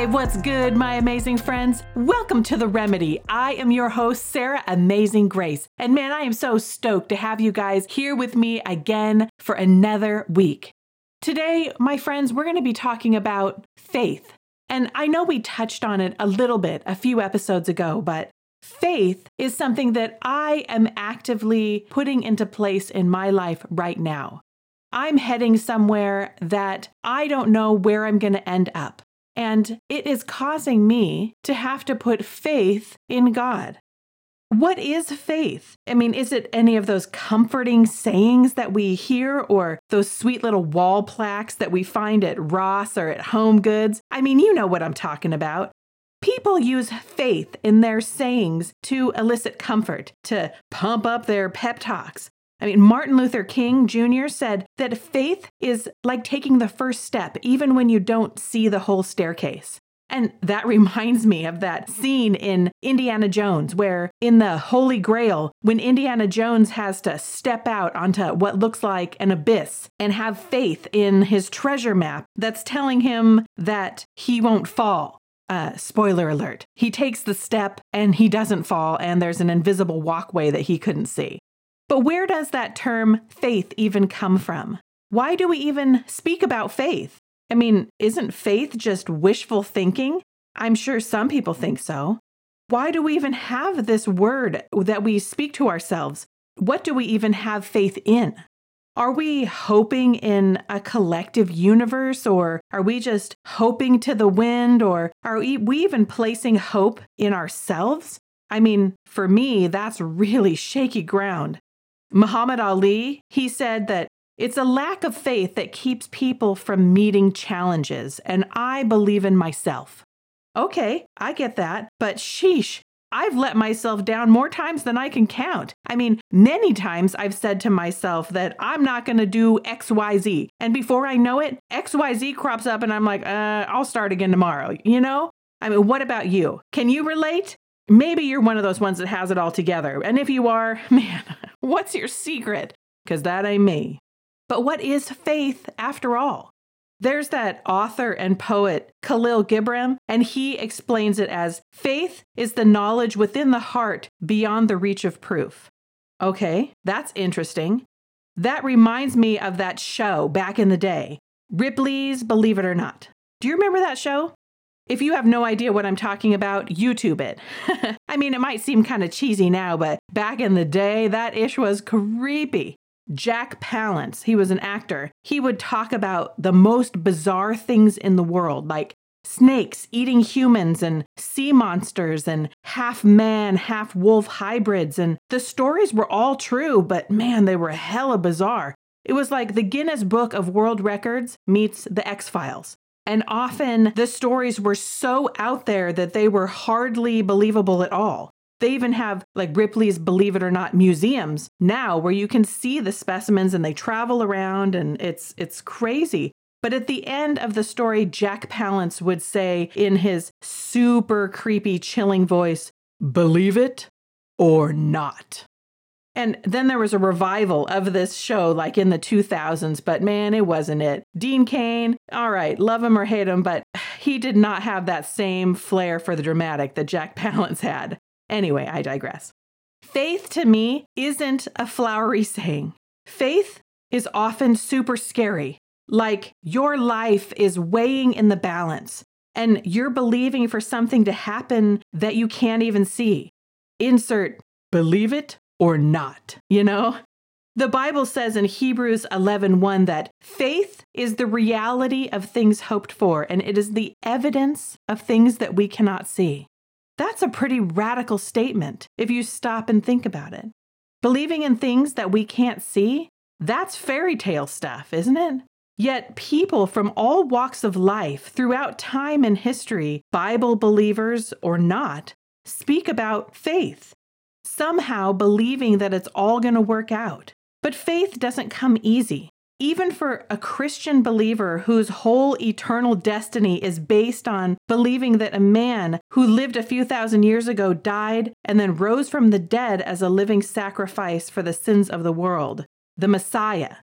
Hey, what's good, my amazing friends? Welcome to The Remedy. I am your host, Sarah Amazing Grace. And man, I am so stoked to have you guys here with me again for another week. Today, my friends, we're going to be talking about faith. And I know we touched on it a little bit a few episodes ago, but faith is something that I am actively putting into place in my life right now. I'm heading somewhere that I don't know where I'm going to end up. And it is causing me to have to put faith in God. What is faith? I mean, is it any of those comforting sayings that we hear or those sweet little wall plaques that we find at Ross or at Home Goods? I mean, you know what I'm talking about. People use faith in their sayings to elicit comfort, to pump up their pep talks. I mean, Martin Luther King Jr. said that faith is like taking the first step, even when you don't see the whole staircase. And that reminds me of that scene in Indiana Jones, where in the Holy Grail, when Indiana Jones has to step out onto what looks like an abyss and have faith in his treasure map that's telling him that he won't fall. Spoiler alert. He takes the step and he doesn't fall, and there's an invisible walkway that he couldn't see. But where does that term faith even come from? Why do we even speak about faith? I mean, isn't faith just wishful thinking? I'm sure some people think so. Why do we even have this word that we speak to ourselves? What do we even have faith in? Are we hoping in a collective universe, or are we just hoping to the wind, or are we even placing hope in ourselves? I mean, for me, that's really shaky ground. Muhammad Ali, he said that it's a lack of faith that keeps people from meeting challenges, and I believe in myself. Okay, I get that, but sheesh, I've let myself down more times than I can count. I mean, many times I've said to myself that I'm not going to do XYZ, and before I know it, XYZ crops up and I'm like, I'll start again tomorrow, you know? I mean, what about you? Can you relate? Maybe you're one of those ones that has it all together. And if you are, man, what's your secret? Because that ain't me. But what is faith after all? There's that author and poet, Khalil Gibran, and he explains it as faith is the knowledge within the heart beyond the reach of proof. Okay, that's interesting. That reminds me of that show back in the day, Ripley's Believe It or Not. Do you remember that show? If you have no idea what I'm talking about, YouTube it. I mean, it might seem kind of cheesy now, but back in the day, that ish was creepy. Jack Palance, he was an actor. He would talk about the most bizarre things in the world, like snakes eating humans and sea monsters and half man, half wolf hybrids. And the stories were all true, but man, they were hella bizarre. It was like the Guinness Book of World Records meets the X-Files. And often the stories were so out there that they were hardly believable at all. They even have like Ripley's Believe It or Not museums now where you can see the specimens and they travel around and it's crazy. But at the end of the story, Jack Palance would say in his super creepy, chilling voice, "Believe it or not." And then there was a revival of this show like in the 2000s, but man, it wasn't it. Dean Cain, all right, love him or hate him, but he did not have that same flair for the dramatic that Jack Palance had. Anyway, I digress. Faith to me isn't a flowery saying. Faith is often super scary, like your life is weighing in the balance and you're believing for something to happen that you can't even see. Insert believe it or not, you know? The Bible says in Hebrews 11:1 that faith is the reality of things hoped for, and it is the evidence of things that we cannot see. That's a pretty radical statement if you stop and think about it. Believing in things that we can't see, that's fairy tale stuff, isn't it? Yet people from all walks of life throughout time and history, Bible believers or not, speak about faith. Somehow believing that it's all going to work out. But faith doesn't come easy. Even for a Christian believer whose whole eternal destiny is based on believing that a man who lived a few thousand years ago died and then rose from the dead as a living sacrifice for the sins of the world, the Messiah.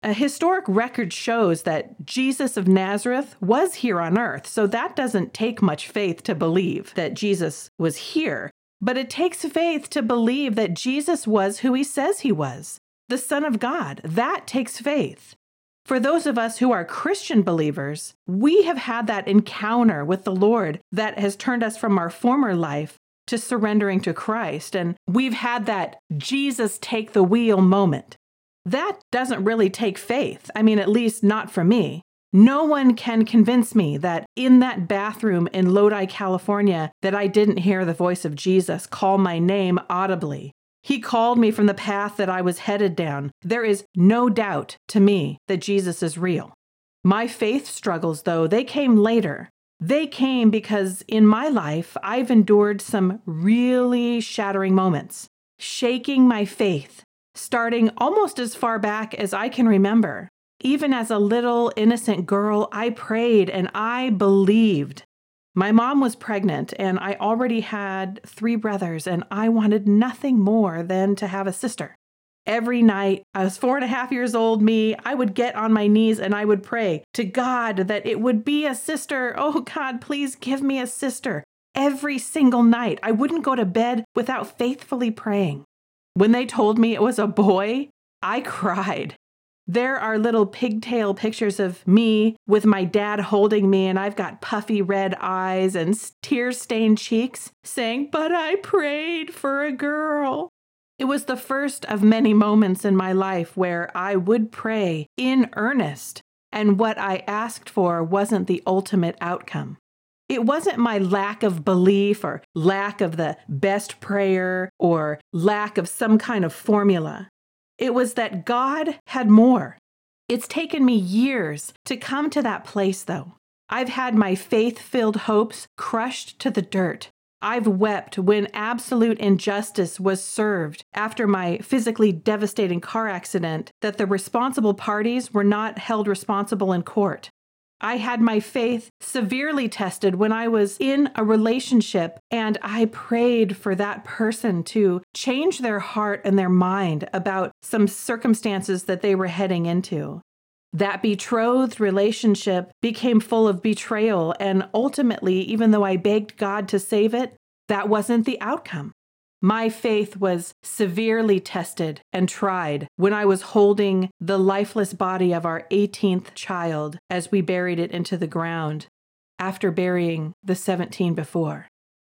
A historic record shows that Jesus of Nazareth was here on earth, so that doesn't take much faith to believe that Jesus was here. But it takes faith to believe that Jesus was who he says he was, the Son of God. That takes faith. For those of us who are Christian believers, we have had that encounter with the Lord that has turned us from our former life to surrendering to Christ, and we've had that Jesus take the wheel moment. That doesn't really take faith. I mean, at least not for me. No one can convince me that in that bathroom in Lodi, California, that I didn't hear the voice of Jesus call my name audibly. He called me from the path that I was headed down. There is no doubt to me that Jesus is real. My faith struggles, though, they came later. They came because in my life, I've endured some really shattering moments, shaking my faith, starting almost as far back as I can remember. Even as a little innocent girl, I prayed and I believed. My mom was pregnant and I already had 3 brothers and I wanted nothing more than to have a sister. Every night, I was 4.5 years old, I would get on my knees and I would pray to God that it would be a sister. Oh God, please give me a sister. Every single night, I wouldn't go to bed without faithfully praying. When they told me it was a boy, I cried. There are little pigtail pictures of me with my dad holding me, and I've got puffy red eyes and tear-stained cheeks saying, "But I prayed for a girl." It was the first of many moments in my life where I would pray in earnest, and what I asked for wasn't the ultimate outcome. It wasn't my lack of belief or lack of the best prayer or lack of some kind of formula. It was that God had more. It's taken me years to come to that place, though. I've had my faith-filled hopes crushed to the dirt. I've wept when absolute injustice was served after my physically devastating car accident that the responsible parties were not held responsible in court. I had my faith severely tested when I was in a relationship and I prayed for that person to change their heart and their mind about some circumstances that they were heading into. That betrothed relationship became full of betrayal, and ultimately, even though I begged God to save it, that wasn't the outcome. My faith was severely tested and tried when I was holding the lifeless body of our 18th child as we buried it into the ground after burying the 17 before.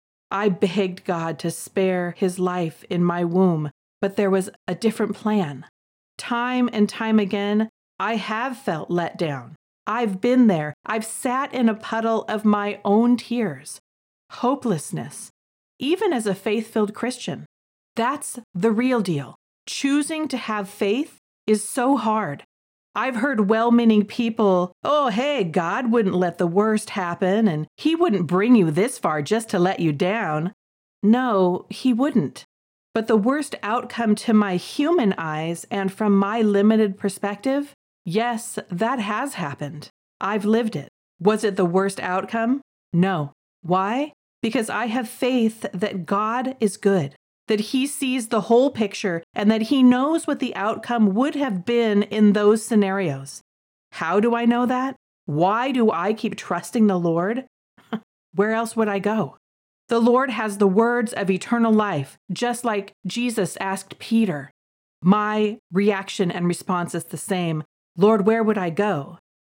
I begged God to spare his life in my womb, but there was a different plan. Time and time again, I have felt let down. I've been there. I've sat in a puddle of my own tears, hopelessness. Even as a faith-filled Christian, that's the real deal. Choosing to have faith is so hard. I've heard well-meaning people, "Oh, hey, God wouldn't let the worst happen, and he wouldn't bring you this far just to let you down." No, he wouldn't. But the worst outcome to my human eyes and from my limited perspective, yes, that has happened. I've lived it. Was it the worst outcome? No. Why? Because I have faith that God is good, that he sees the whole picture and that he knows what the outcome would have been in those scenarios. How do I know that? Why do I keep trusting the Lord? Where else would I go? The Lord has the words of eternal life, just like Jesus asked Peter. My reaction and response is the same. Lord, where would I go?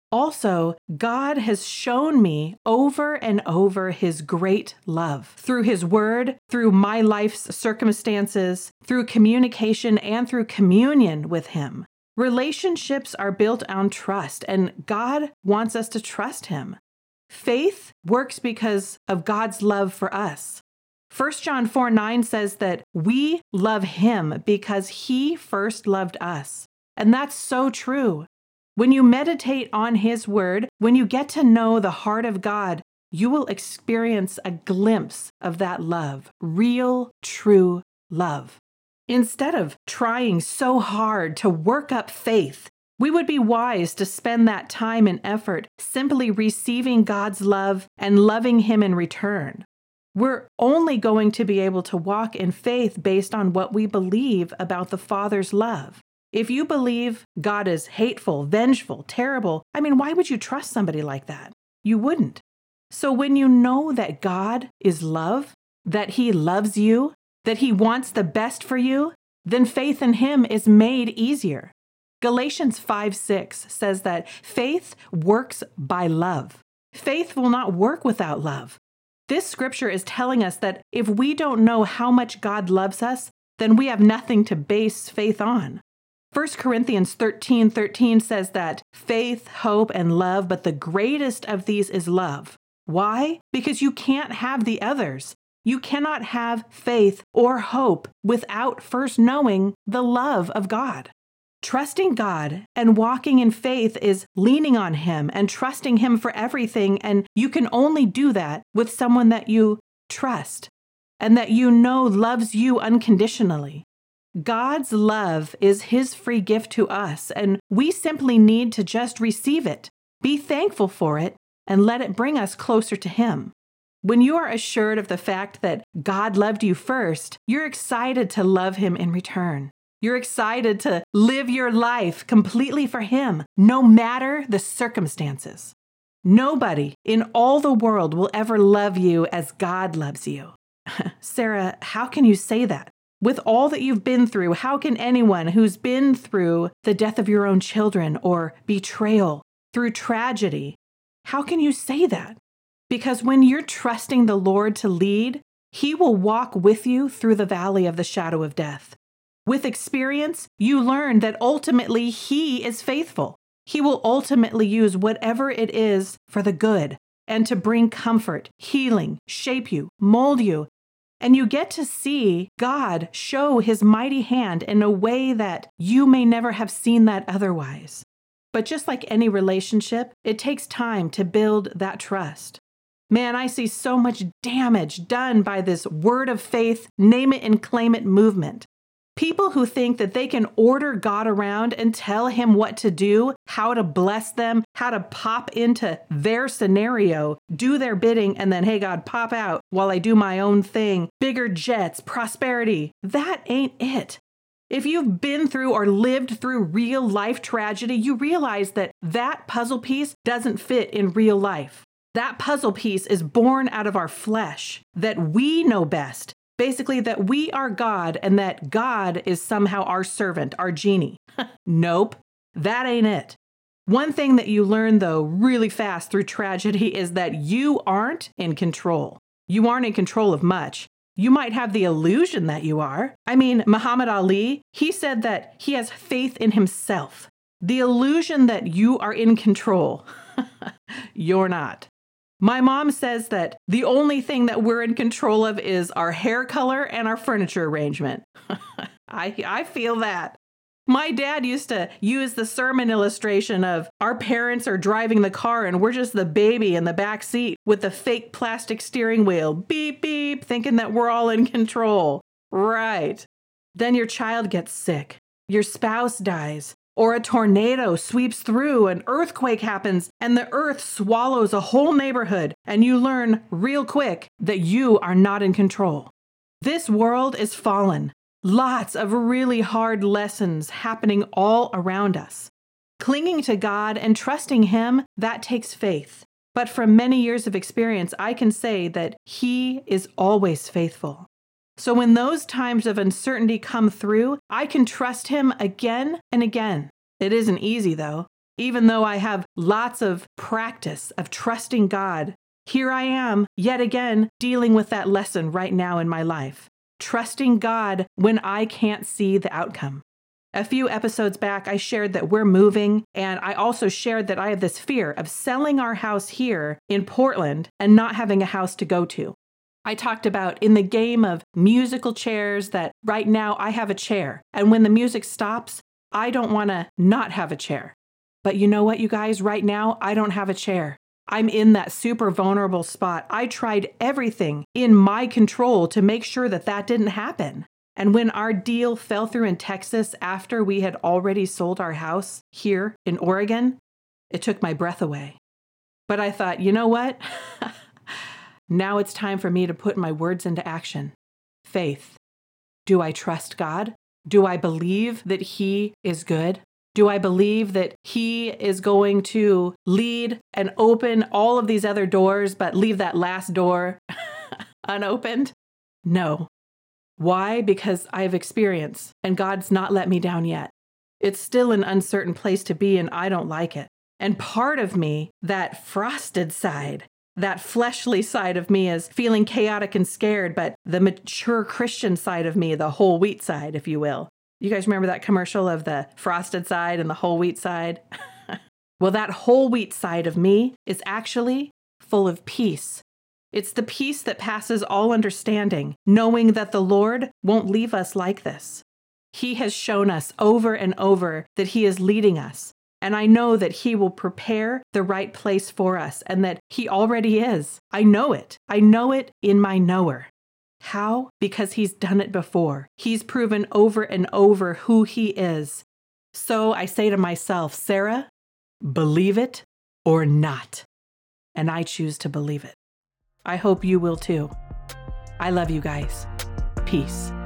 Also, God has shown me over and over his great love through his word, through my life's circumstances, through communication, and through communion with him. Relationships are built on trust, and God wants us to trust him. Faith works because of God's love for us. 1 John 4:9 says that we love him because he first loved us. And that's so true. When you meditate on his word, when you get to know the heart of God, you will experience a glimpse of that love, real, true love. Instead of trying so hard to work up faith, we would be wise to spend that time and effort simply receiving God's love and loving him in return. We're only going to be able to walk in faith based on what we believe about the Father's love. If you believe God is hateful, vengeful, terrible, why would you trust somebody like that? You wouldn't. So when you know that God is love, that He loves you, that He wants the best for you, then faith in Him is made easier. Galatians 5:6 says that faith works by love. Faith will not work without love. This scripture is telling us that if we don't know how much God loves us, then we have nothing to base faith on. 1 Corinthians 13:13 says that faith, hope, and love, but the greatest of these is love. Why? Because you can't have the others. You cannot have faith or hope without first knowing the love of God. Trusting God and walking in faith is leaning on Him and trusting Him for everything, and you can only do that with someone that you trust and that you know loves you unconditionally. God's love is His free gift to us, and we simply need to just receive it, be thankful for it, and let it bring us closer to Him. When you are assured of the fact that God loved you first, you're excited to love Him in return. You're excited to live your life completely for Him, no matter the circumstances. Nobody in all the world will ever love you as God loves you. Sarah, how can you say that? With all that you've been through, how can anyone who's been through the death of your own children or betrayal, through tragedy, how can you say that? Because when you're trusting the Lord to lead, He will walk with you through the valley of the shadow of death. With experience, you learn that ultimately He is faithful. He will ultimately use whatever it is for the good and to bring comfort, healing, shape you, mold you. And you get to see God show His mighty hand in a way that you may never have seen that otherwise. But just like any relationship, it takes time to build that trust. Man, I see so much damage done by this word of faith, name it and claim it movement. People who think that they can order God around and tell Him what to do, how to bless them, how to pop into their scenario, do their bidding, and then, hey, God, pop out while I do my own thing. Bigger jets, prosperity. That ain't it. If you've been through or lived through real life tragedy, you realize that that puzzle piece doesn't fit in real life. That puzzle piece is born out of our flesh, that we know best. Basically, that we are God and that God is somehow our servant, our genie. Nope, that ain't it. One thing that you learn, though, really fast through tragedy is that you aren't in control. You aren't in control of much. You might have the illusion that you are. Muhammad Ali, he said that he has faith in himself. The illusion that you are in control. You're not. My mom says that the only thing that we're in control of is our hair color and our furniture arrangement. I feel that. My dad used to use the sermon illustration of our parents are driving the car and we're just the baby in the back seat with the fake plastic steering wheel, beep, beep, thinking that we're all in control. Right. Then your child gets sick, your spouse dies, or a tornado sweeps through, an earthquake happens, and the earth swallows a whole neighborhood, and you learn real quick that you are not in control. This world is fallen. Lots of really hard lessons happening all around us. Clinging to God and trusting Him, that takes faith. But from many years of experience, I can say that He is always faithful. So when those times of uncertainty come through, I can trust Him again and again. It isn't easy, though. Even though I have lots of practice of trusting God, here I am, yet again, dealing with that lesson right now in my life. Trusting God when I can't see the outcome. A few episodes back, I shared that we're moving, and I also shared that I have this fear of selling our house here in Portland and not having a house to go to. I talked about in the game of musical chairs that right now I have a chair, and when the music stops, I don't want to not have a chair. But you know what, you guys? Right now, I don't have a chair. I'm in that super vulnerable spot. I tried everything in my control to make sure that that didn't happen. And when our deal fell through in Texas after we had already sold our house here in Oregon, it took my breath away. But I thought, you know what? Now it's time for me to put my words into action. Faith. Do I trust God? Do I believe that He is good? Do I believe that He is going to lead and open all of these other doors, but leave that last door unopened? No. Why? Because I have experience, and God's not let me down yet. It's still an uncertain place to be, and I don't like it. And part of me, that frosted side, that fleshly side of me, is feeling chaotic and scared, but the mature Christian side of me, the whole wheat side, if you will. You guys remember that commercial of the frosted side and the whole wheat side? Well, that whole wheat side of me is actually full of peace. It's the peace that passes all understanding, knowing that the Lord won't leave us like this. He has shown us over and over that He is leading us. And I know that He will prepare the right place for us and that He already is. I know it. I know it in my knower. How? Because He's done it before. He's proven over and over who He is. So I say to myself, Sarah, believe it or not. And I choose to believe it. I hope you will too. I love you guys. Peace.